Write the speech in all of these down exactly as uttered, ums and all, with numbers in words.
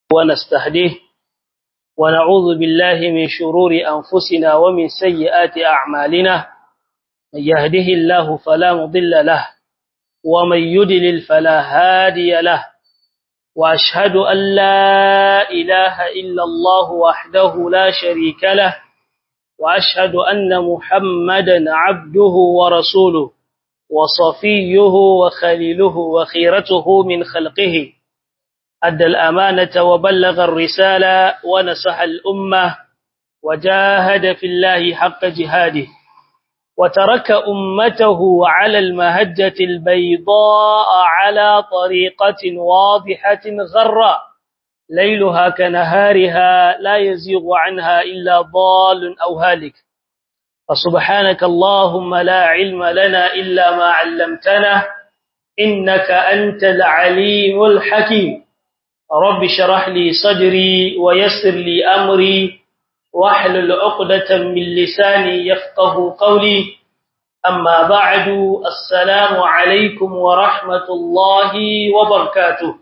ونستهديه ونعوذ بالله من شرور أنفسنا ومن سيئات أعمالنا من يهده الله فلا مضل له ومن يدلل فلا هادي له وأشهد أن لا إله إلا الله وحده لا شريك له وأشهد أن محمدا عبده ورسوله وصفيه وخليله وخيرته من خلقه أدى الأمانة وبلغ الرسالة ونصح الأمة وجاهد في الله حق جهاده وترك أمته على المهجة البيضاء على طريقة واضحة غراء ليلها كنهارها لا يزيغ عنها إلا ضال أو هالك فسبحانك اللهم لا علم لنا إلا ما علمتنا إنك أنت العليم الحكيم رب شرح لي صدري ويسر لي أمري واحلل عقدة من لساني يفقه قولي أما بعد السلام عليكم ورحمة الله وبركاته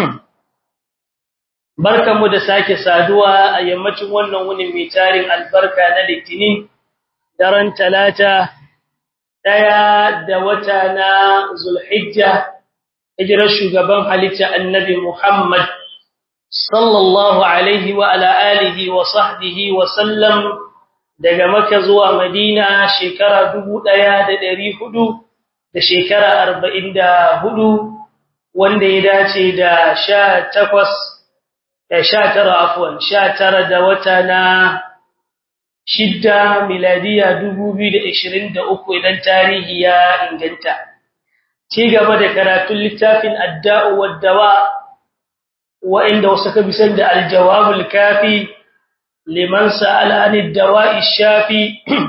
barkanmu da sake saduwa a yammacin wannan wuni mai tarin albarka na litinin daren talata daya da wata na zulhijja hijirar shugaban halitta annabi Muhammad sallallahu alaihi wa ala alihi wa sahbihi wa sallam daga Makka zuwa Madina shekara dubu ɗaya da ɗari hudu da shekara arba'in da hudu wanda ya dace da sha takwas da sha tara afwan sha tara da wata na shidda miladiya dubu biyu da ishirin da uku idan tarihi ya inganta ci gaba da karatun littafin adda'u wad-dawa wa'inda wasu ka bisan da al-jawabul kafi liman sa'ala anid-dawa'i shafi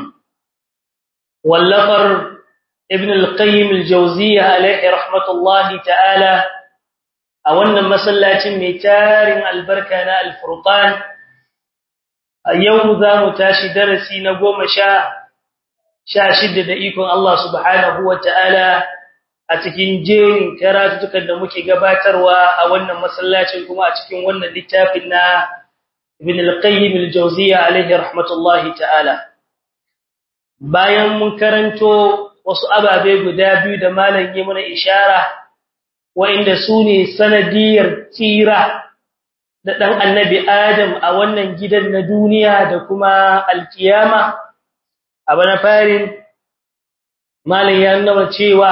wallafar ibn al-qayyim al-jawziyya alayhi rahmatullahi ta'ala a wannan masallacin mai tarin albarka na al-furqan a yau za mu tashi darasi na goma sha sha shida da ikon Allah subhanahu wa ta'ala a cikin jerin karatutukan da muke gabatarwa a wannan masallacin kuma a cikin wannan littafin na Ibn al-Qayyim al-Jawziyya alayhi rahmatullahi ta'ala bayan mun karanto wasu ababe guda biyu da malam ya mana ishara wa'inda sune sanadiyar tsira da dan annabi Adam a wannan gidan na duniya da kuma alkiyama abana farin malam ya nuna cewa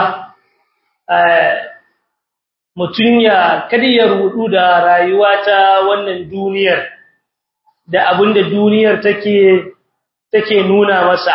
mutum ya kada ya rudu da rayuwa ta wannan duniyar da abinda duniyar take take nuna masa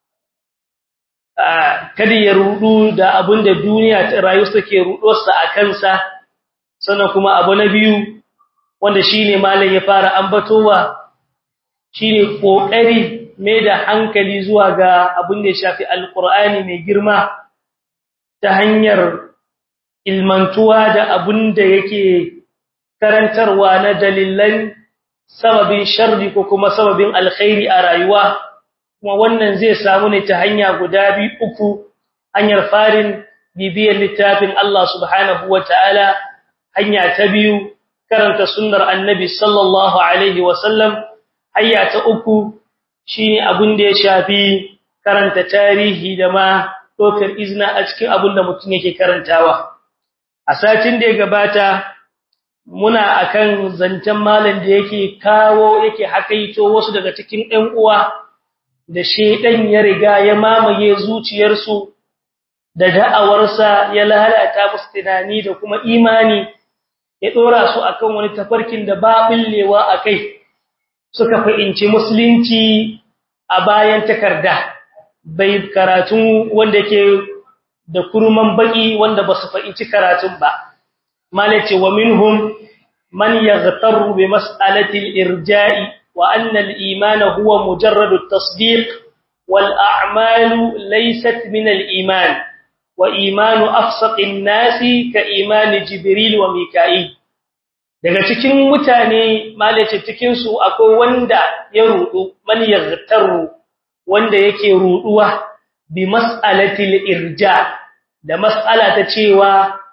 kada ya rudu da abinda duniya ta rayuwa take rudosa a kansa sannan kuma abu na biyu wanda shine malam ya fara ambatowa shine kokari mai da hankali zuwa ga abinda ya shafi alqur'ani mai girma ta hanyar ilmantuwa da abin da yake karantarwa na dalilan sababin sharri ko kuma sababin alkhairi a rayuwa kuma wannan zai samu ne ta hanya guda biyu uku hanyar farin bibiyar littafin Allah subhanahu wataala hanya ta biyu karanta sunnar annabi sallallahu alaihi wasallam hanya ta uku shine abin da ya shafi karanta tarihi da ma dokar izna a cikin abin da mutum yake karantawa a satin da ya gabata muna akan zancen malam da yake kawo yake hakaito wasu daga cikin ɗan uwa da shedan ya riga ya mamaye zuciyarsu da da'awarsa ya lalata musu tunani da kuma imani ya dora su akan wani tafarkin da ba billewa akai suka fahimci musulunci a bayan takarda bai karatun wanda ke da kurman baki wanda ba su fahimci karatun ba malace wa minhum man yaghtaru bi mas'alati al-irja'i wa anna al-iman huwa mujarrad at-tasdiq wal a'malu laysat min al-iman wa imanu afsaq an-nasi ka iman jibril wa mika'il daga cikin mutane malace cikin su akwai wanda ya rudu man yaghtaru wanda yake ruduwa bi mas'alatil irja da mas'ala ta cewa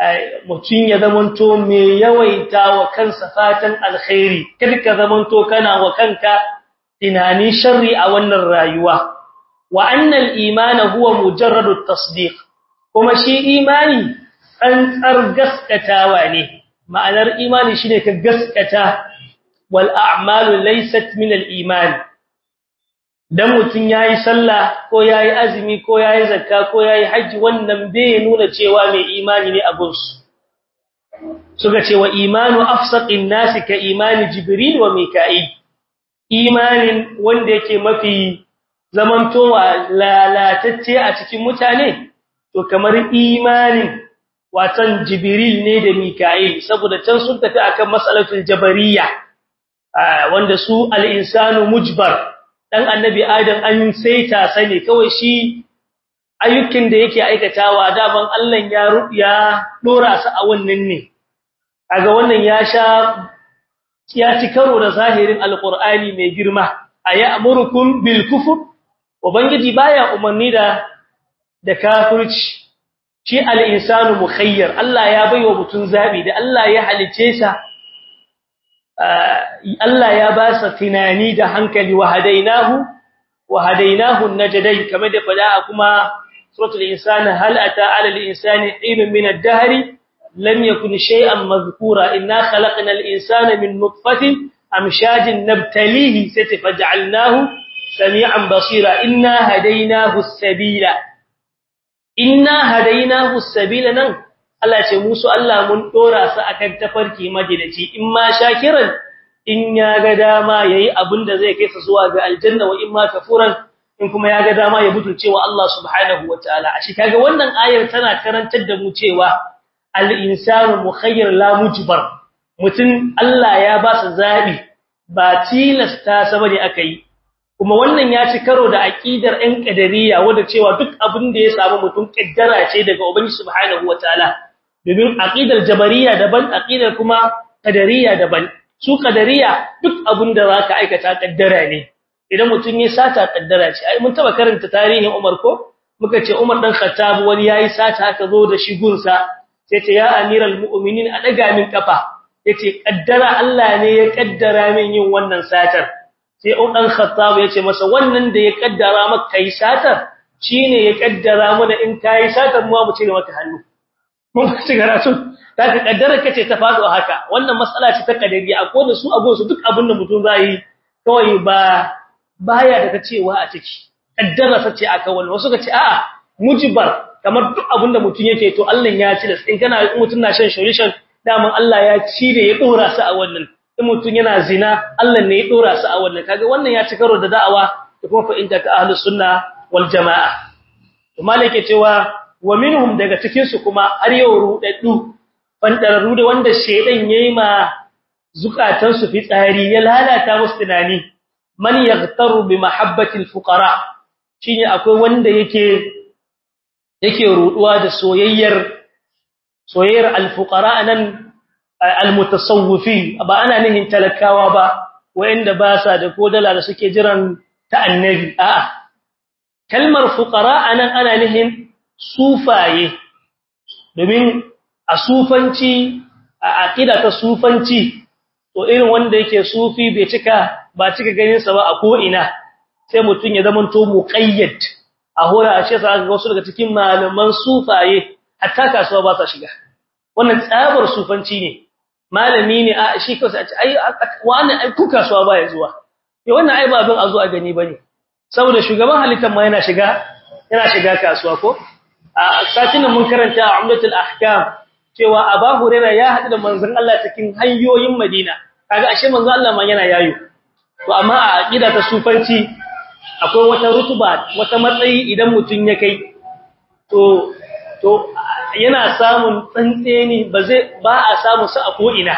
mutun ya zamanto me yawaita wa kansa fatan alkhairi kada ka zamanto kana wa kanka tunani sharri a wannan rayuwa wa annal imana huwa mujarradut tasdiq kuma shi imani tsantsar gaskatawa ne ma'anar imani shine ka gaskata wal a'malu laysat min al iman dan mutun yayi sallah ko yayi azumi ko yayi zakka ko yayi haji wannan bai nuna cewa mai imani ne a gunsu suka ce wa imanu afsaqin nasi ka imani jibril wa mika'il imanin wanda yake mafi zamantowa lalatacce a cikin mutane to kamar imanin watan jibril ne da mika'il saboda can sun tafi akan mas'alatul jabariyya wanda su al-insanu mujbar dan annabi adam an saita sane kawai shi ayyukan da yake aikatawa daban Allah ya ya dora su a wannan ne kaga wannan ya sha ya ci karo da zahirin alqur'ani mai girma ayamurukum bil kufr ubangiji baya umarni da da kafirci shi al-insanu mukhayyar Allah ya baiwa mutun zabi da Allah ya halice sa Allah ya ba sa tunani da hankali wa hadainahu wa hadainahu najdain kamar da fada kuma suratul insani hal ata ala al-insani hinun min ad-dahri lam yakun shay'an madhkura inna khalaqnal insana min nutfatin amshajin nabtalihi fatafaj'alnahu sami'an basira inna hadainahu as-sabila inna hadainahu as-sabila nan Allah ce musu Allah mun dora su akan tafarki majidaci in ma shakiran in ya ga dama yayi abinda zai kai sa zuwa ga aljanna wa in ma kafuran in kuma ya ga dama ya butulce wa Allah subhanahu wataala a shi kaga wannan ayar tana karantar da mu cewa al-insanu mukhayyar la mujbar mutun Allah ya ba sa zabi ba tilasta sa bane akai kuma wannan ya ci karo da aqidar ɗan qadariyya wanda cewa duk abin da ya samu mutum kaddara ce daga ubangiji subhanahu wataala domin aqidar jabariyya daban aqidar kuma qadariyya daban su qadariyya duk abin da zaka aikata kaddara ne idan mutum ya sata kaddara ce ai mun taba karanta tarihin Umar ko muka ce Umar dan Khattab wani yayi sata aka zo da shi gunsa sai ce ya amiral mu'minin a daga min kafa yace kaddara Allah ne ya kaddara min yin wannan satar sai dan Khattab yace masa wannan da ya kaddara maka kai satar shine ya kaddara mana in kai satar mu mu cire maka hannu mun ci karatu kaga kaddara kace ta fado haka wannan mas'ala ce ta kadari akwai da su ago su duk abin da mutum zai kawai ba baya daga cewa a ciki kaddara sace aka wannan wasu kace a'a mujibar kamar duk abin da mutum yake to Allah ya ci da in kana mutum na shan solution daman Allah ya ci da ya dora su a wannan in mutum yana zina Allah ne ya dora su a wannan kaga wannan ya ci karo da da'awa da kuma fa'inta ta ahlus sunna wal jamaa to malike cewa wa minhum daga cikin su kuma har yau rudaddu fandararru da wanda shedan yayi ma zukatan su fitsari ya lalata musu tunani man yaghtaru bi mahabbati al-fuqara shine akwai wanda yake yake ruduwa da soyayyar soyayyar al-fuqara nan al-mutasawwifin ba ana nihin talakawa ba wanda ba sa da kodala da suke jiran ta annabi a'a kalmar fuqara anan ana nihin sufaye domin a sufanci a aqida ta sufanci to irin wanda yake sufi bai cika ba cika ganin sa ba a ko ina sai mutun ya zamanto muqayyad a hora a ce sa ga wasu daga cikin malaman sufaye hatta kasuwa ba sa shiga wannan tsabar sufanci ne malami ne a shi kansa ai wannan ai ku kasuwa ba ya zuwa eh wannan ai ba abin a zo a gani bane saboda shugaban halittar ma yana shiga yana shiga kasuwa ko a satin mun karanta a umdatul ahkam cewa Abu Hurairah ya hadu da manzon Allah cikin hanyoyin Madina kaga ashe manzon Allah ma yana yayo to amma a aqida ta sufanci akwai wata rutuba wata matsayi idan mutun ya kai to to yana samun tsantseni ba zai ba a samu sa a ko ina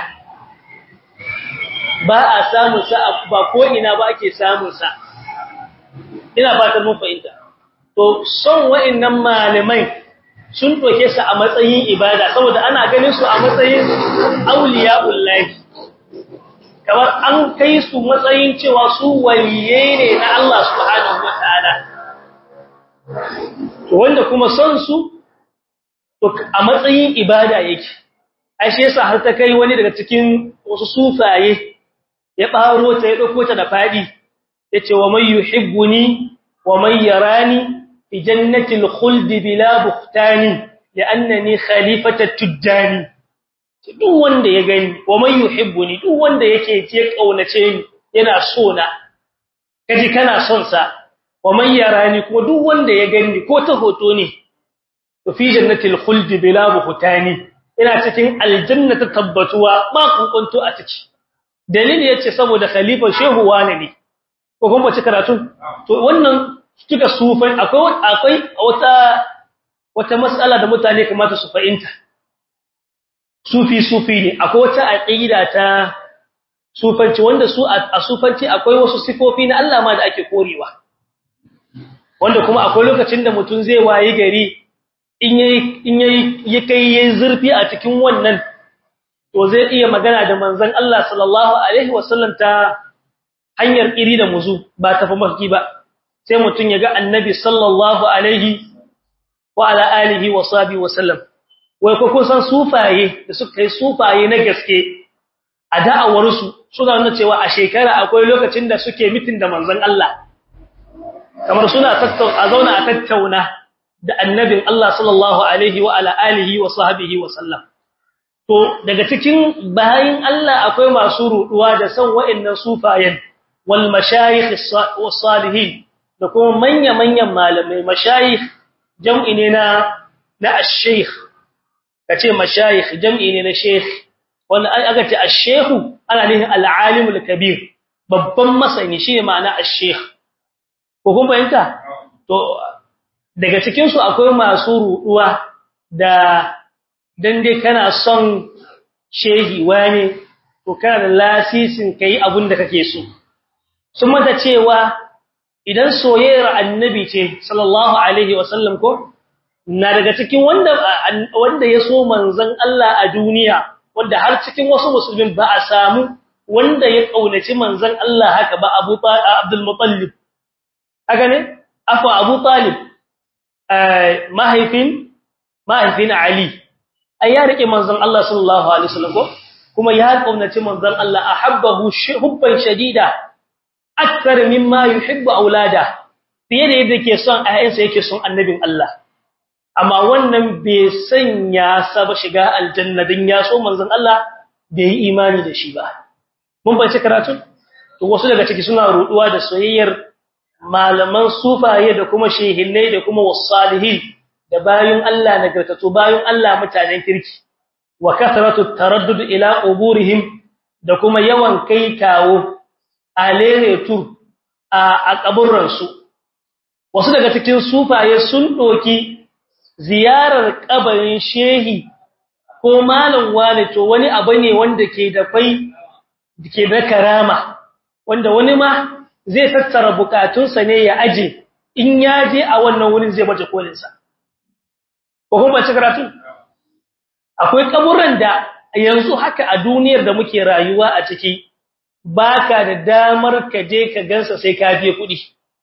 ba a samu sa ba ko ina ba ake samun sa ina fatan mun fahimta to son wa'annan malamai sun doke su a matsayin ibada saboda ana ganin su a matsayin auliyaullahi kamar an kai su matsayin cewa su waliye ne na Allah subhanahu wataala to wanda kuma son su to a matsayin ibada yake ai shi yasa har ta kai wani daga cikin wasu sufaye ya baro ta ya dauko ta da fadi yace wa may yuhibbuni wa may yarani fi jannati al-khuld bila buhtani li'annani khalifatu tujjani duk wanda ya gani wa may yuhibbuni duk wanda yake je kaunace ni yana so na kaji kana son sa wa may yarani ko duk wanda ya gani ko ta hoto ne to fi jannatil khuld bila buhtani ina cikin aljanna ta tabbatuwa ba kunkunto a ciki dalili yace saboda khalifa shehu wani ne ko kuma ci karatu to wannan kika sufai akwai akwai wata wata mas'ala da mutane kamata su fahimta sufi sufi ne akwai wata aqida ta sufanci wanda su a sufanci akwai wasu sifofi na Allah ma da ake korewa wanda kuma akwai lokacin da mutun zai wayi gari in yayi in yayi yake yayi zurfi a cikin wannan to zai iya magana da manzon Allah sallallahu alaihi wasallam ta hanyar iri da muzu ba ta fa mafki ba sai mutun ya ga annabi sallallahu alaihi wa ala alihi wa sahbihi wasallam wai ko kun san sufaye da suka yi sufaye na gaske a da'awar su suna nuna cewa a shekara akwai lokacin da suke mitin da manzon Allah kamar suna tattauna a zauna a tattauna da annabin Allah sallallahu alaihi wa ala alihi wa sahbihi wasallam to daga cikin bayin Allah akwai masu ruduwa da san wa'annan sufayen wal mashayikh was salihin da kuma manya-manyan malamai mashayikh jam'i ne na na ash-shaykh kace mashayikh jam'i ne na sheikh wanda aka ce ash-shaykh ana nufin al-alim al-kabir babban masani shine ma'ana ash-shaykh ko kun fahimta to daga cikin su akwai masu ruduwa da dan dai kana son shehi wani to kana da lasisin kai abin da kake so sun mata cewa idan soyayyar annabi ce sallallahu alaihi wasallam ko na daga cikin wanda wanda ya so manzon Allah a duniya wanda har cikin wasu musulmin ba a samu wanda ya kaunaci manzon Allah haka ba Abu Abdul Muttalib haka ne afa Abu Talib mahaifin mahaifin Ali ai ya rike manzon Allah sallallahu alaihi wasallam ko kuma ya kaunaci manzon Allah ahabbahu hubban shadida akthar mimma yuhibbu aulada fiye da yadda yake son ayyansa yake son annabin Allah amma wannan bai sanya sa ba shiga aljanna din ya so manzon Allah bai yi imani da shi ba mun bace karatu to wasu daga ciki suna ruduwa da soyayyar malaman sufaye da kuma shehinnai da kuma wasalihin da bayun Allah nagartatu bayun Allah mutanen kirki wa kasratu taraddud ila quburihim da kuma yawan kai kawo aleretu a kaburran su wasu daga cikin sufaye sun doki ziyarar kabarin shehi ko malam wani to wani abu ne wanda ke da kai ke da karama wanda wani ma zai tattara bukatunsa ne ya aje in ya je a wannan wurin zai baje kolin sa ko kuma ci karatu akwai kaburran da yanzu haka a duniyar da muke rayuwa a ciki baka da damar ka je ka gansa sai ka biye kudi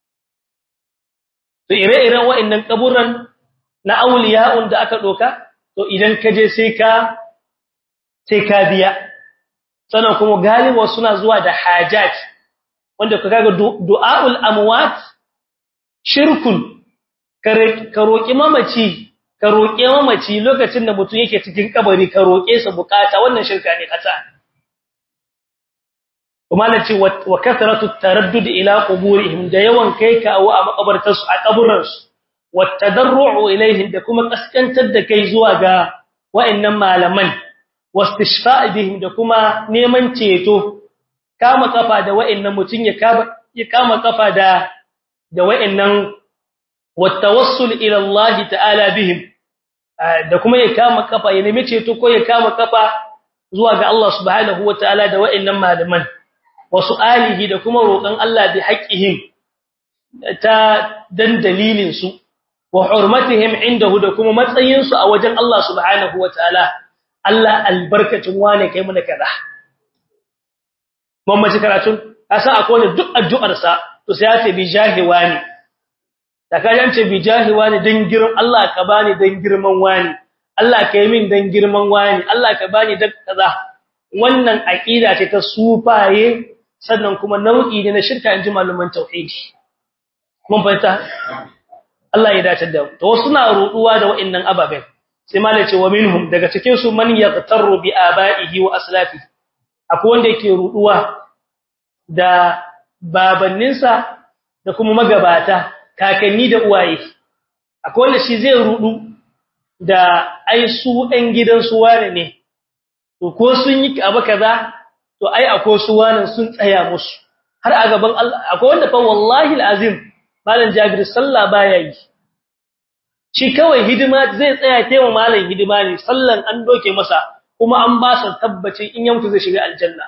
to ire-iren wa'annan kaburran na auliya'un da aka doka to idan ka je sai ka sai ka biya sannan kuma galiba suna zuwa da hajat wanda ka kaga du'aul amwat shirkun ka roki mamaci ka roke mamaci lokacin da mutum yake cikin kabari ka roke sa bukata wannan shirka ne kasa kuma nace wa kasratu taraddud ila quburihim da yawan kai kawo a makabartarsu a kaburransu wa tadarru'u ilaihim da kuma kaskantar da kai zuwa ga wa'annan malaman wastishfa'i bihim da kuma neman ceto kama kafa da wa'annan mutun ya kama ya kama kafa da da wa'annan wattawassul ila Allah ta'ala bihim da kuma ya kama kafa ya nemi ceto ko ya kama kafa zuwa ga Allah subhanahu wataala da wa'annan malaman wasu alihi da kuma roƙon Allah bi haqqihim ta dan dalilin su wa hurmatihim indahu da kuma matsayin su a wajen Allah subhanahu wataala Allah albarkatun wane kai mu da kaza mun mace karatun asa akwai duk addu'ar sa to sai ya ce bi jahi wani da kajan ce bi jahi wani dan girman Allah ka bani dan girman wani Allah ka yi min dan girman wani Allah ka bani dan kaza wannan aqida ce ta sufaye sannan kuma nau'i ne na shirka inji malaman tauhidi mun fahimta Allah ya dace da mu to suna ruduwa da wa'annan ababen sai malai ce wa minhum daga cikin su man yaqtaru bi aba'ihi wa aslafi akwai wanda yake ruduwa da babanninsa da kuma magabata kakanni da uwaye akwai wanda shi zai rudu da ai su ɗan gidan su wane ne to ko sun yi abu kaza to ai akwai su wane sun tsaya musu har a gaban Allah akwai wanda fa wallahi alazim malam Jabir sallah baya yi shi kawai hidima zai tsaya tayi malam hidima ne sallan an doke masa kuma an ba sa tabbacin in ya mutu zai shiga aljanna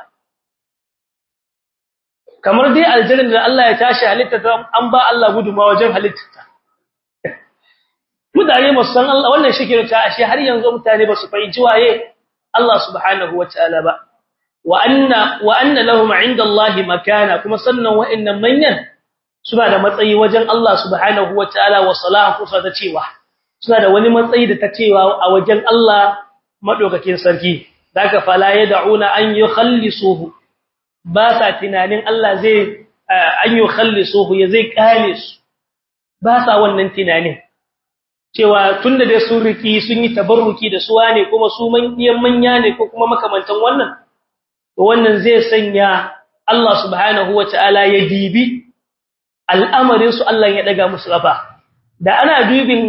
kamar dai aljanna da Allah ya tashi halitta an ba Allah guduma wajen halitta mutane ba san Allah wannan shikira ta ashe har yanzu mutane ba su fahimci waye Allah subhanahu wataala ba wa anna wa anna lahum inda Allah makana kuma sannan wa'annan manyan suna da matsayi wajen Allah subhanahu wataala wa salahu kusa da cewa suna da wani matsayi da ta cewa a wajen Allah madaukakin sarki daga fala yad'una an yukhallisuhu ba sa tunanin Allah zai an yukhallisuhu ya zai kale su ba sa wannan tunanin cewa tunda dai sun riki sun yi tabarruki da su wane kuma su manyan manya ne ko kuma makamantan wannan to wannan zai sanya Allah subhanahu wataala ya dibi al'amarin su Allah ya daga musu kafa da ana dubin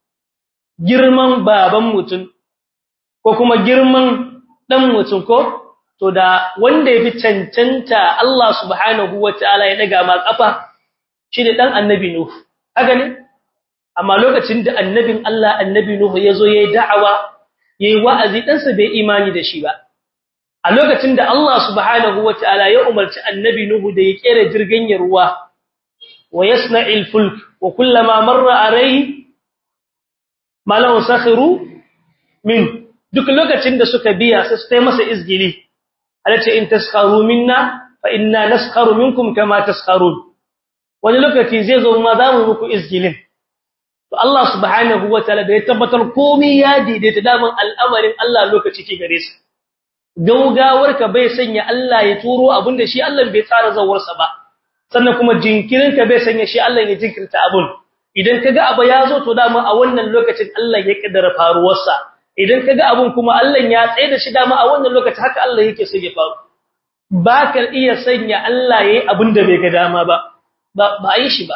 girman baban mutum ko kuma girman dan mutum ko to da wanda yafi cancanta Allah subhanahu wataala ya daga ma kafa shine dan annabi nuh haka ne amma lokacin da annabin Allah annabi nuh yazo yayi da'awa yayi wa'azi dan sa bai imani da shi ba a lokacin da Allah subhanahu wataala ya umarci annabi nuh da ya kera jirgin ruwa wa yasna'il fulk wa kullama marra alayhi malau sakhiru min duk lokacin da suka biya sai su tayi masa izgili alace in taskharu minna fa inna naskharu minkum kama taskharun wani lokaci zai zo ma za mu muku izgilin to Allah subhanahu wataala da ya tabbatar komai ya daidaita daman al'amarin Allah lokaci ke gare sa gaugawarka bai sanya Allah ya turo abinda shi Allah bai tsara zawarsa ba sannan kuma jinkirinka bai sanya shi Allah ya jinkirta abun idan kaga abu ya zo to dama a wannan lokacin Allah ya kaddara faruwarsa idan kaga abun kuma Allah ya tsaye da shi dama a wannan lokacin haka Allah yake so ya faru ba ka iya sanya Allah yayi abinda bai ga dama ba ba yi shi ba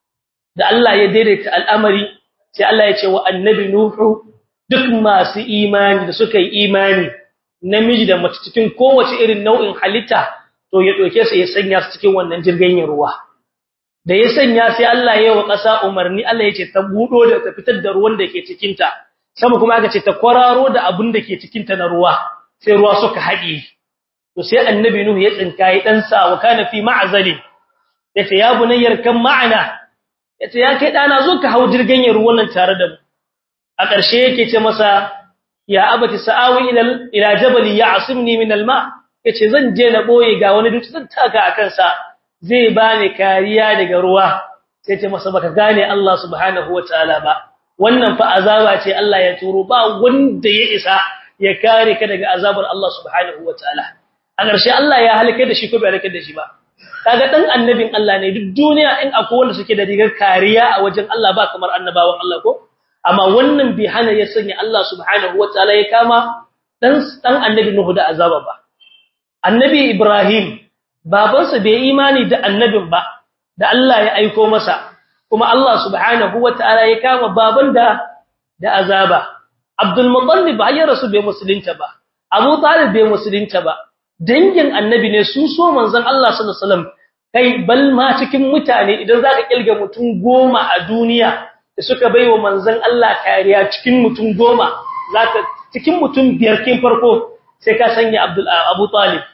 da Allah ya daidaita al'amari sai Allah ya ce wa annabi nuhu duk masu imani da suka yi imani namiji da mace cikin kowace irin nau'in halitta to ya doke su ya sanya su cikin wannan jirgin ruwa da ya sanya sai Allah ya yi wa ƙasa umarni Allah ya ce ta budo da ta fitar da ruwan da ke cikin ta sama kuma aka ce ta kwararo da abin da ke cikin ta na ruwa sai ruwa suka haɗe to sai annabi nuhu ya tsinkaye dan sa wa kana fi ma'zali yace ya bunayyar kan ma'ana yace ya kai dana zo ka hau jirgin ruwan nan tare da mu a ƙarshe yake ce masa ya abati sa'awi ila ila jabali ya'simni min al-ma yace zan je na boye ga wani dutse zan taka akan sa zai bani kariya daga ruwa sai ce masa baka gane Allah subhanahu wataala ba wannan fa azaba ce Allah ya turo ba wanda ya isa ya kare ka daga azabar Allah subhanahu wataala a ƙarshe Allah ya halaka da shi ko bai halaka da shi ba kaga dan annabin Allah ne duk duniya in akwai wanda suke da rigar kariya a wajen Allah ba kamar annabawan Allah ko amma wannan bi hana ya sanya Allah subhanahu wataala ya kama dan dan annabi Nuhu da azaba ba annabi Ibrahim babansa bai imani da annabin ba da Allah ya aika masa kuma Allah subhanahu wataala ya kama baban da da azaba Abdul Muttalib ya rasu bai musulunta ba Abu Talib bai musulunta ba dangin annabi ne su so manzon Allah sallallahu alaihi wasallam kai bal ma cikin mutane idan zaka kilga mutum goma a duniya da suka baiwa manzon Allah kariya cikin mutum goma zaka cikin mutum biyar kin farko sai ka sanya Abdul Abu Talib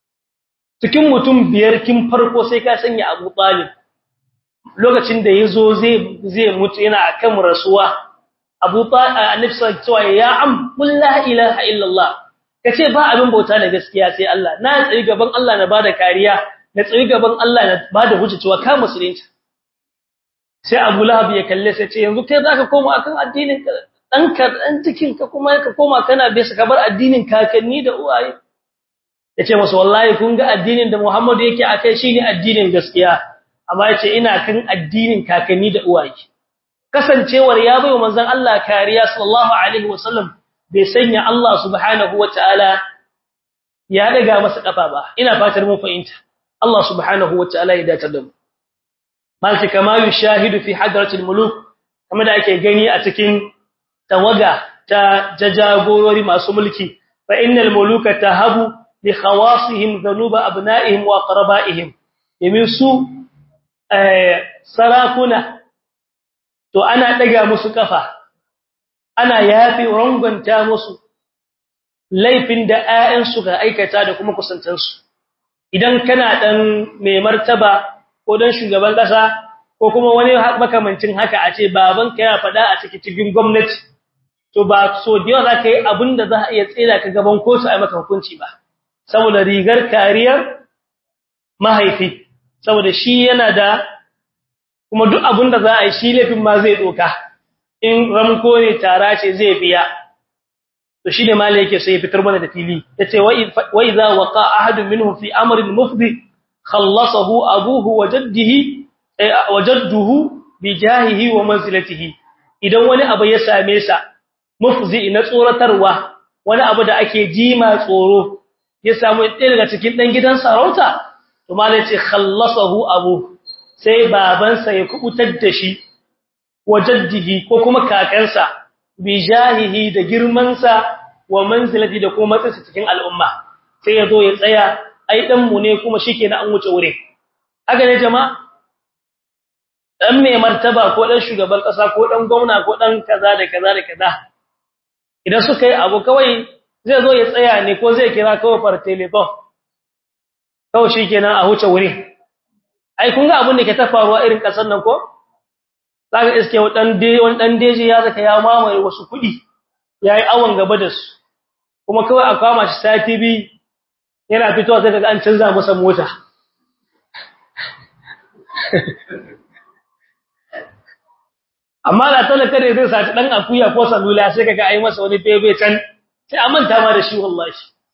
cikin mutum biyar kin farko sai ka sanya Abu Talib lokacin da yazo zai zai mutu yana akan rasuwa Abu Talib annabi sallallahu alaihi wasallam ya am la ilaha illallah kace ba abin bauta da gaskiya sai Allah na tsayi gaban Allah na bada kariya na tsayi gaban Allah na bada hujjacewa ka musulunci sai Abu Lahab ya kalle sai ce yanzu kai zaka koma akan addinin dan ka dan cikin ka kuma ka koma kana bisa ka bar addinin kakanni da uwaye yace musu wallahi kun ga addinin da Muhammadu yake akai shine addinin gaskiya amma yace ina kan addinin kakanni da uwaye kasancewar ya bayo manzon Allah kariya sallallahu alaihi wasallam bai sanya Allah subhanahu wataala ya daga masa kafa ba ina fatar mun fahimta Allah subhanahu wataala ya dace da mu malaka kama yushahidu fi hadratil muluk kamar da ake gani a cikin tawaga ta jajagorori masu mulki fa innal muluka tahabu li khawasihim dhunuba abna'ihim wa aqraba'ihim yamin su eh sarakuna to ana daga musu kafa ana yafi rangwanta musu laifin da ayyan su ga aikata da kuma kusantansu idan kana dan mai martaba ko dan shugaban kasa ko kuma wani makamancin haka a ce babanka ya fada a cikin cikin gwamnati to ba so da yawa zaka yi abinda za a iya tsira ka gaban kotu ai maka hukunci ba saboda rigar kariyar mahaifi saboda shi yana da kuma duk abinda za a yi shi laifin ma zai doka in ramko ne tara ce zai biya to shine malai yake sai ya fitar mana da fili yace wa idza waqa ahadun minhum fi amrin mufdi khallasahu abuhu wa jaddihi wa jadduhu bi jahihi wa manzilatihi idan wani abu ya same sa mufzi na tsoratarwa wani abu da ake jima tsoro ya samu ɗaya daga cikin dan gidan sarauta to malai ce khallasahu abu sai babansa ya kubutar da shi wa jaddihi ko kuma kakansa bi jahihi da girmansa wa manzilati da kuma matsayinsa cikin al'umma sai ya zo ya tsaya ai dan mu ne kuma shikenan an wuce wure haka ne jama'a dan mai martaba ko dan shugaban kasa ko dan gwamna ko dan kaza da kaza da kaza idan suka yi abu kawai zai zo ya tsaya ne ko zai kira kawai far telephone kawai shikenan a wuce wure ai kun ga abin da ke ta faruwa irin kasar nan ko zaka iske dan dai wani dan deji ya zaka ya mamaye wasu kudi yayi awan gaba da su kuma kawai a kama shi sati bi yana fitowa sai kaga an canza masa mota amma da talaka ne zai saci dan akuya ko salula sai kaga ai masa wani bebe can sai a manta ma da shi wallahi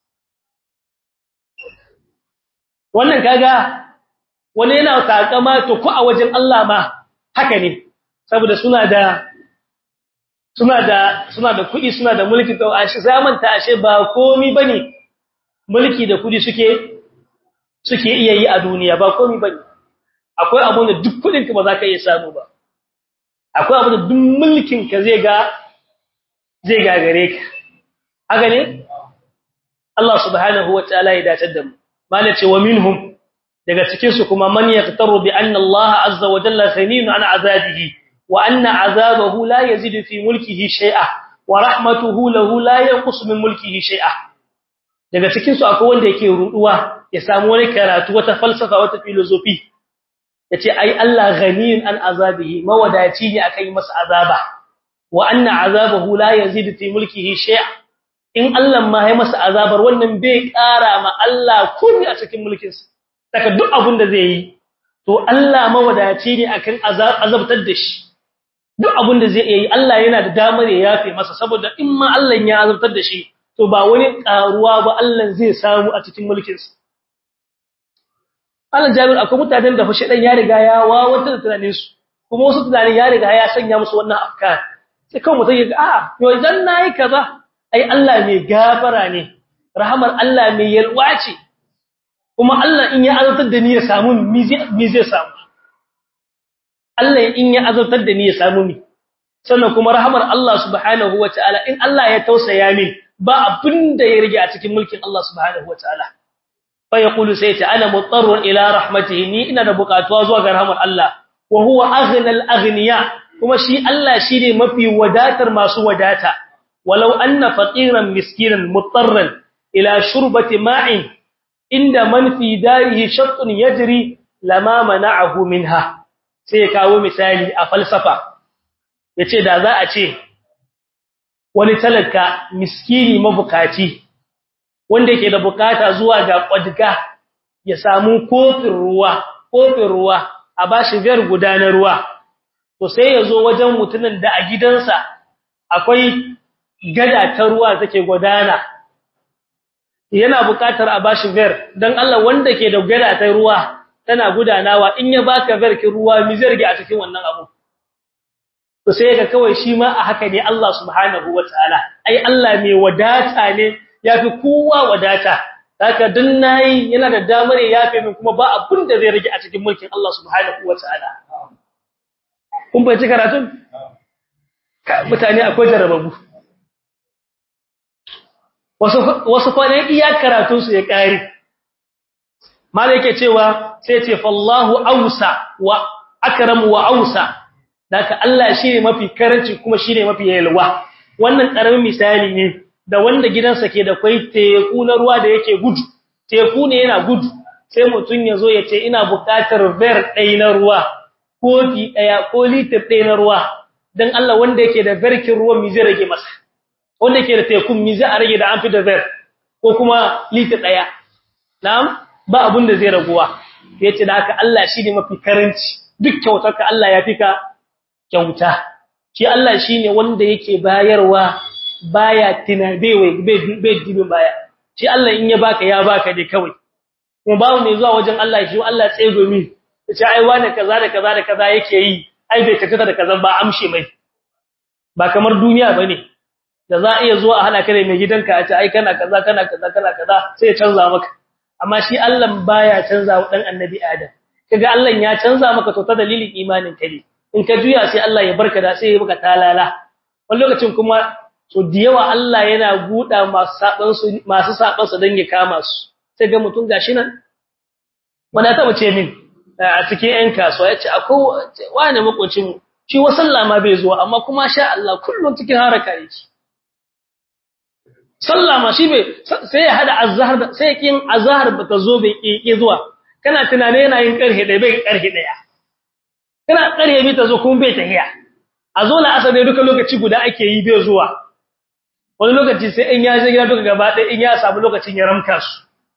wannan kaga wani yana takama to ko a wajen Allah ma haka ne saboda suna da suna da suna da kudi suna da mulki to ashe zamanta ashe ba komai bane mulki da kudi suke suke iya yi a duniya ba komai bane akwai abun da duk kudin ka ba za ka iya samu ba akwai abun da duk mulkin ka zai ga zai gagare ka haka ne Allah subhanahu wataala ya dace da mu malace wa minhum daga cikin su kuma man yaqtaru bi anna Allah azza wa jalla ghaniyun an azabihi wa anna azabahu la yazidu fi mulkihi shay'a wa rahmatuhu lahu la yanqus min mulkihi shay'a daga cikin su akwai wanda yake ruduwa ya samu wani karatu wata falsafa wata philosophy yace ai Allah ghaniyun an azabihi mawadaci ne akai masa azaba wa anna azabahu la yazidu fi mulkihi shay'a in Allah ma ya masa azabar wannan bai kara ma Allah komai a cikin mulkinsa daga duk abin da zai yi to Allah mawadaci ne akan azabtar da shi duk abin da zai yi Allah yana da damar ya yafe masa saboda in ma Allah ya azabtar da shi to ba wani karuwa ba Allah zai samu a cikin mulkin sa Allah jabir akwai mutanen da fashi dan ya riga ya wawanta da tunanin su kuma wasu tunanin ya riga ya sanya musu wannan afkar sai kawai mutum ya ga a yo idan nayi kaza ai Allah mai gafara ne rahamar Allah mai yalwa ce kuma Allah in ya azabtar da ni ya samu mi zai samu Allah in ya azabtar da ni ya samu mi sannan kuma rahamar Allah subhanahu wataala in Allah ya tausaya min ba abinda ya rige a cikin mulkin Allah subhanahu wataala fa yaqulu sayyati ana mutarrun ila rahmatihi ni ina da bukatuwa zuwa ga rahamar Allah wa huwa aghnal aghniya kuma shi Allah shine mafi wadatar masu wadata walau anna faqiran miskinan mutarran ila shurbati ma'in inda man fi darihi shattun yajri lama mana'ahu minha sai ya kawo misali a falsafa yace da za a ce wani talaka miskini mabukaci wanda yake da bukata zuwa ga kwadga ya samu kofin ruwa kofin ruwa a bashi biyar gudanar ruwa to sai ya zo wajen mutumin da a gidansa akwai gada ta ruwa take gudana yana buƙatar a bashi ver dan Allah wanda ke da gada ta ruwa tana gudanawa in ya baka ver ki ruwa mi zai rage a cikin wannan abu to sai ga kawai shi ma a haka ne Allah subhanahu wataala ai Allah mai wadata ne yafi kowa wadata haka dun nayi yana da damar yafe min kuma ba abun da zai rage a cikin mulkin Allah subhanahu wataala kun bai ci karatun mutane akwai jarababu wasu wasu kwane iya karatun su ya kare malai yake cewa sai ce fallahu ausa wa akram wa ausa daka Allah shine mafi karanci kuma shine mafi yalwa wannan karamin misali ne da wanda gidansa ke da kai teku na ruwa da yake gudu teku ne yana gudu sai mutun yazo ya ce ina buƙatar ver ɗaya na ruwa kofi ɗaya ko litir ɗaya na ruwa dan Allah wanda yake da verkin ruwa mi zai rage masa wanda yake da tekun mi zai rage da an fi da ver ko kuma litir ɗaya na'am ba abun da zai raguwa yace da haka Allah shine mafi karanci duk kyautarka Allah ya fika kyauta shi Allah shine wanda yake bayarwa baya tinabe bai dibin baya shi Allah in ya baka ya baka dai kawai kuma bawo ne zuwa wajen Allah shi Allah tsego mi yace ai wani kaza da kaza da kaza yake yi ai bai kace da kaza ba amshe mai ba kamar duniya bane da za a iya zuwa a hana ka da mai gidanka a ce ai kana kaza kana kaza kana kaza sai ya canza maka amma shi Allah baya canza wa dan annabi Adam kaga Allah ya canza maka to ta dalilin imanin ka ne in ka juya sai Allah ya barka da sai ya baka talala wani lokacin kuma so da yawa Allah yana buda masu saban su masu saban su dan ya kama su sai ga mutun gashi nan wanda ta bace min a cikin ƴan kasuwa yace akwai wani makocin shi wa sallama bai zuwa amma kuma sha Allah kullun cikin haraka yake sallama shi bai sai ya hada azhar sai kin azhar bata zo bai ki zuwa kana tunane yana yin karhe da bai karhe daya kana karhe bi ta zo kuma bai tahiya a zo la asar duka lokaci guda ake yi bai zuwa wani lokaci sai in ya je gida duka gaba ɗaya in ya samu lokacin ya ramka su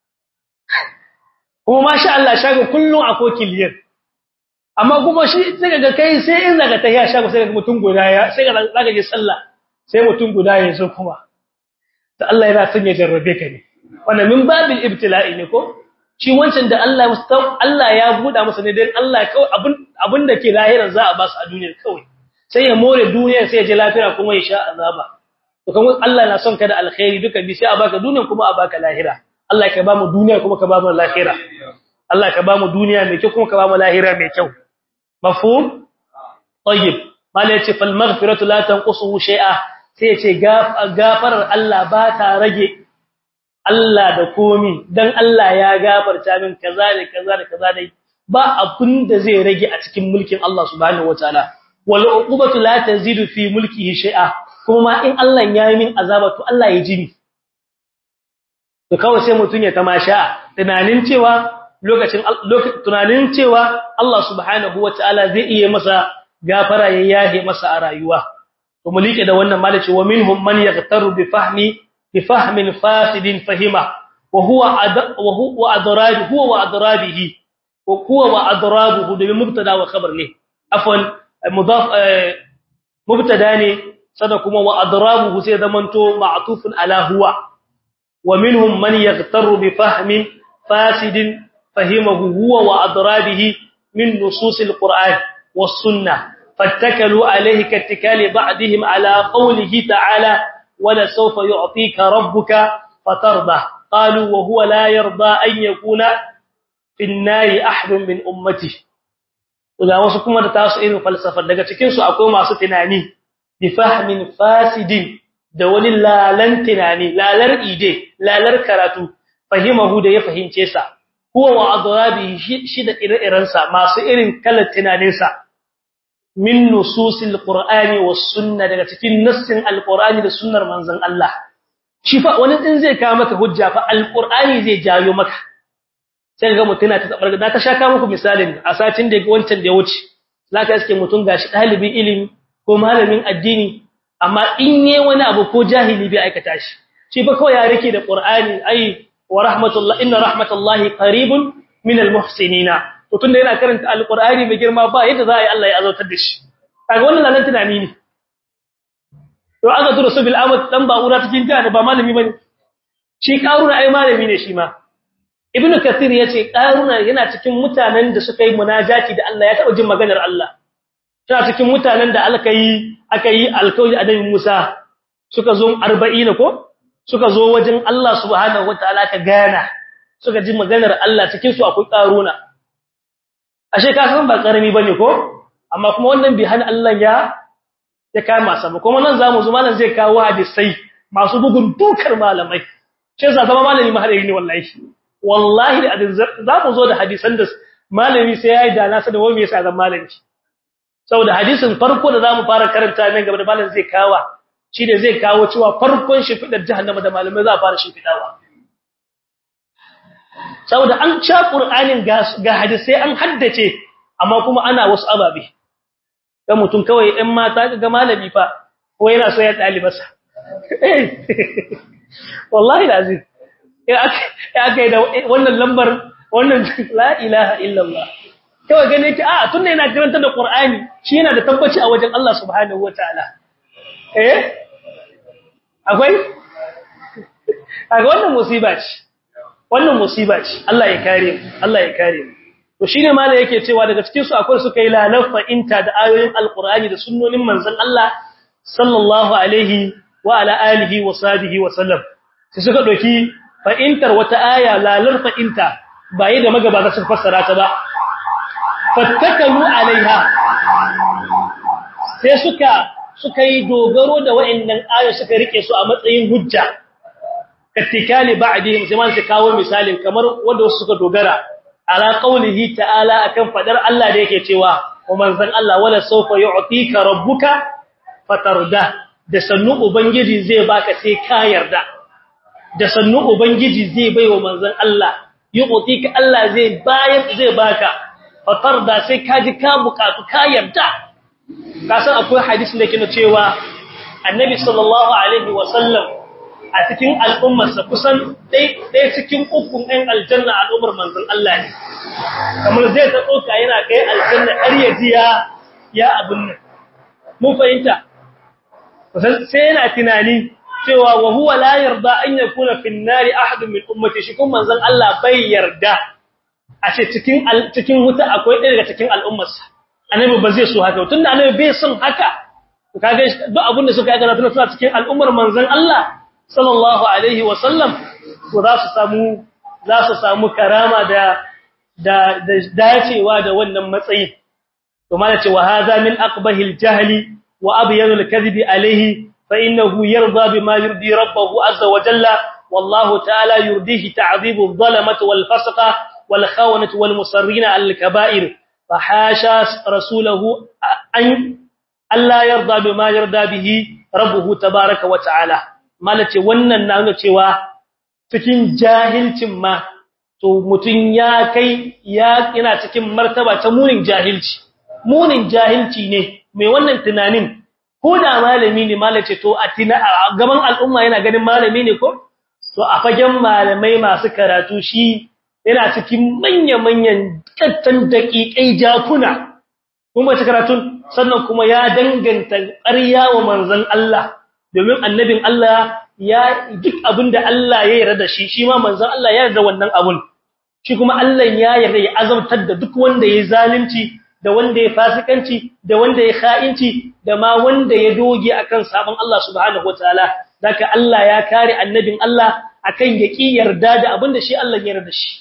kuma masha Allah shago kullun akwai kiliyar amma kuma shi sai ga kai sai in zaka tahiya shago sai ga mutum guda ya sai ga zaka je sallah sai mutum guda ya zo kuma da Allah yana son ya jarrabe ka ne wannan min babil ibtila'i ne ko shi wancan da Allah mustaq Allah ya buda masa ne dan Allah kawai abun abun da ke lahirin za a ba su a duniyar kawai sai ya more duniyar sai ya ji lafiya kuma ya sha azaba to kuma Allah na son ka da alkhairi duka bi sai a baka duniyar kuma a baka lahira Allah ka ba mu duniya kuma ka ba mu lahira Allah ka ba mu duniya mai kyau kuma ka ba mu lahira mai kyau mafhum tayyib malai ce fal maghfiratu la tanqusu shay'a sai ce gafarar Allah ba ta rage Allah da komi dan Allah ya gafarta min kaza da kaza da kaza dai ba abun da zai rage a cikin mulkin Allah subhanahu wataala wal uqubatu la tazidu fi mulkihi shay'a kuma in Allah ya yi min azaba to Allah ya ji ni to kawai sai mutun ya tamasha tunanin cewa lokacin tunanin cewa Allah subhanahu wataala zai iya masa gafara ya yahe masa a rayuwa to mulike da wannan malaci wa minhum man yaghtaru bi fahmi bi fahmin fasidin fahima wa huwa wa huwa adrabi huwa wa adrabihi wa huwa wa adrabuhu da mubtada wa khabar ne afwan mudaf mubtada ne sada kuma wa adrabuhu sai zamanto ma'tufun ala huwa wa minhum man yaghtaru bi fahmin fasidin fahimahu huwa wa adrabihi min nusus alquran was sunnah فاتكلوا عليه كاتكال بعضهم على قوله تعالى ولا سوف يعطيك ربك فترضى قالوا وهو لا يرضى أن يكون في النار أحد من أمته وذا wasu kuma da tasu irin falsafar daga cikin su akwai masu tunani bi fahmin fasidin da wani lalan tunani lalar ide lalar karatu fahimahu da ya fahimce sa huwa wa adrabi shi da ire-irensa masu irin kalar tunaninsa min nususil qur'ani was sunna daga cikin nassin alqur'ani da sunnar manzon Allah shi fa wani din zai kawo maka hujja fa alqur'ani zai jayo maka sai ga mutuna ta tabar da ta shaka muku misalin a satin da wancan da ya wuce zaka iske mutun gashi dalibin ilimi ko malamin addini amma in ne wani abu ko jahili bai aikata shi shi fa kawai ya rike da qur'ani ai wa rahmatullahi inna rahmatullahi qaribun min almuhsinina to tunda yana karanta alqur'ani mai girma ba yadda za a yi Allah ya azautar da shi kaga wannan lalan tunani ne to aka tura su bil amad dan ba'ura cikin jihar ba malami bane shi karuna ai malami ne shi ma ibnu kathir yace karuna yana cikin mutanen da suka yi munajati da Allah ya taba jin maganar Allah tana cikin mutanen da aka yi aka yi alƙawari annabi Musa suka zo arba'in ko suka zo wajen Allah subhanahu wataala ka gana suka ji maganar Allah cikin su akwai karuna ashe ka san ba karami bane ko amma kuma wannan bi hana Allah ya ya kama sa kuma nan zamu zo malam zai kawo hadisi masu bugun dukar malamai ce za zama malami mahadari ne wallahi wallahi da zamu zo da hadisan da malami sai yayi da nasa da wani yasa zan malami saboda hadisin farko da zamu fara karanta nan gaba da malam zai kawo shi da zai kawo cewa farkon shifidar jahannama da malamai za a fara shifidawa saboda an sha qur'anin ga hadisi an haddace amma kuma ana wasu ababe ga mutum kawai ɗan mata ga malami fa ko yana so ya dalibarsa wallahi lazim ya aka yi da wannan lambar wannan la ilaha illallah kawai gane ki a tunda yana karanta da qur'ani shi yana da tabbaci a wajen Allah subhanahu wataala eh akwai aga wannan musiba ce wannan musiba ce Allah ya kare mu Allah ya kare mu to shine malai yake cewa daga cikin su akwai suka yi lalafa inta da ayoyin alqur'ani da sunnonin manzon Allah sallallahu alaihi wa ala alihi wa sahbihi wa sallam sai suka doki fa intar wata aya lalarfa inta bai da magabata su fassara ta ba fattakalu alaiha sai suka suka yi dogaro da wa'annan ayoyi suka rike su a matsayin hujja kattikali ba'dihim sai man su kawo misalin kamar wanda wasu suka dogara ala qaulihi ta'ala akan fadar Allah da yake cewa wa manzan Allah wala sawfa yu'tika rabbuka fatarda da sannu ubangiji zai baka sai ka yarda da sannu ubangiji zai baiwa manzan Allah yu'tika Allah zai bayar zai baka fatarda sai ka ji ka bukatu ka yarda kasan akwai hadisin da ke cewa annabi sallallahu alaihi wasallam a cikin al'ummarsa kusan ɗaya cikin ukun ɗan aljanna al'ummar manzon Allah ne kamar zai ta tsoka yana kai aljanna har ya ji ya abin nan mun fahimta sai yana tunani cewa wa huwa la yarda an yakuna fi an-nari ahadun min ummati shi kuma manzon Allah bai yarda a ce cikin cikin wuta akwai ɗaya daga cikin al'ummarsa annabi ba zai so haka tunda annabi bai son haka kaga duk abin da suka yi kana suna cikin al'ummar manzon Allah sallallahu alaihi wa sallam ko za su samu za su samu karama da da dacewa da wannan matsayi to mana ce wa hadha min aqbahil jahli wa abyanul kadhibi alaihi fa innahu yarda bima yurdi rabbahu azza wa jalla wallahu ta'ala yurdihi ta'dhibu adh-dhalamati wal fasqa wal khawanati wal musarrina al kaba'ir fa hasha rasulahu an alla yarda bima yarda bihi rabbuhu tabaaraka wa ta'ala malace wannan na nuna cewa cikin jahilcin ma to mutun ya kai ya ina cikin martaba ta munin jahilci munin jahilci ne mai wannan tunanin ko da malami ne malace to a tina gaban al'umma yana ganin malami ne ko to a fagen malamai masu karatu shi yana cikin manya-manyan kattan daƙiƙai jakuna kuma ta karatun sannan kuma ya danganta ƙarya wa manzon Allah domin annabin Allah ya duk abinda Allah ya yarda da shi shi ma manzon Allah ya yarda wannan abun shi kuma Allah ya yarda ya azabtar da duk wanda ya zalunci da wanda ya fasikanci da wanda ya kha'inci da ma wanda ya doge akan sabon Allah subhanahu wataala daka Allah ya kare annabin Allah akan yaki yarda da abinda shi Allah ya yarda da shi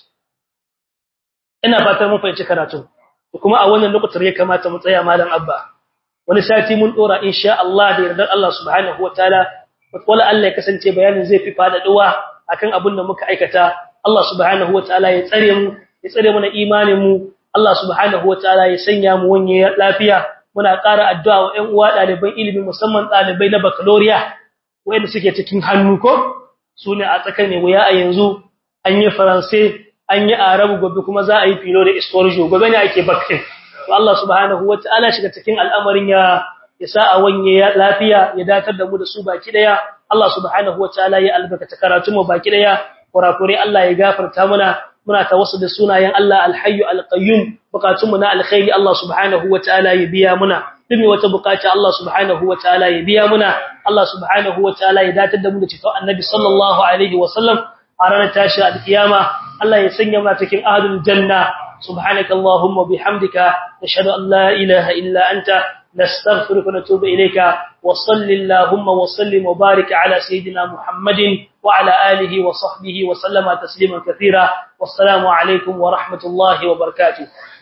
ina fatan mun fahimci karatu kuma a wannan lokacin ya kamata mu tsaya malam abba wani sati mun dora insha Allah da yardar Allah subhanahu wataala wala Allah ya kasance bayanin zai fi fadaduwa akan abin da muka aikata Allah subhanahu wataala ya tsare mu ya tsare mu na imanin mu Allah subhanahu wataala ya sanya mu wanye lafiya muna ƙara addu'a wa ƴan uwa ɗaliban ilimi musamman ɗalibai na baccalaureate wanda suke cikin hannu ko sune a tsakane wuya a yanzu an yi faransai an yi arabu gobe kuma za a yi filo da histoire gobe ne ake bakin to Allah subhanahu wataala shiga cikin al'amarin ya yasa a wanye lafiya ya datar da mu da su baki daya Allah subhanahu wataala ya albarkata karatu mu baki daya kurakure Allah ya gafarta muna muna tawassul da sunayen Allah al-hayyu al-qayyum bukatun mu na alkhairi Allah subhanahu wataala ya biya muna dumi wata bukaci Allah subhanahu wataala ya biya muna Allah subhanahu wataala ya datar da mu da cikin annabi sallallahu alaihi wasallam a ranar tashi alkiyama Allah ya sanya mu cikin ahlul janna subhanakallahumma bihamdika nashhadu an la ilaha illa anta نستغفرك ونتوب إليك وصل اللهم وسلم وبارك على سيدنا محمد وعلى آله وصحبه وسلم تسليما كثيرا والسلام عليكم ورحمة الله وبركاته